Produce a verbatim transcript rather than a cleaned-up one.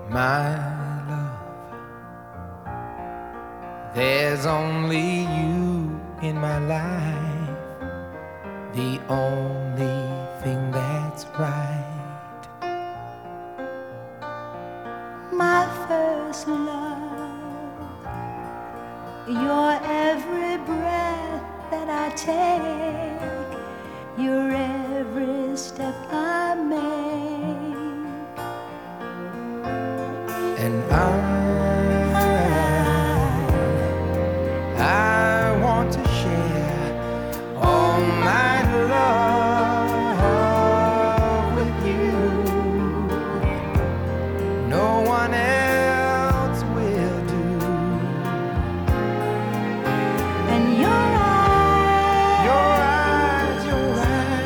My love, there's only you in my life, the only thing that's right. My first love, your every breath that I take, your every step I make.